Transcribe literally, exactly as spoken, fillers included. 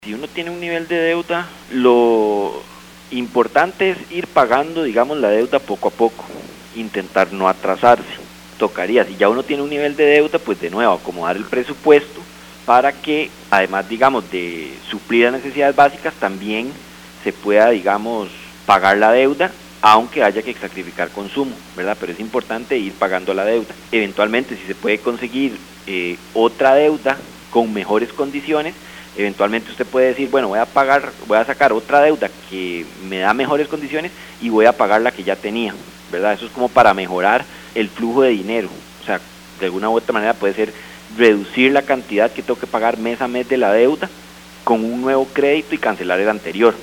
Si uno tiene un nivel de deuda, lo importante es ir pagando, digamos, la deuda poco a poco, intentar no atrasarse. Tocaría, si ya uno tiene un nivel de deuda, pues de nuevo acomodar el presupuesto para que, además, digamos, de suplir las necesidades básicas, también se pueda, digamos, pagar la deuda, aunque haya que sacrificar consumo, ¿verdad? Pero es importante ir pagando la deuda. Eventualmente, si se puede conseguir eh, otra deuda con mejores condiciones, eventualmente usted puede decir, bueno, voy a pagar, voy a sacar otra deuda que me da mejores condiciones y voy a pagar la que ya tenía, ¿verdad? Eso es como para mejorar el flujo de dinero. O sea, de alguna u otra manera puede ser reducir la cantidad que tengo que pagar mes a mes de la deuda con un nuevo crédito y cancelar el anterior.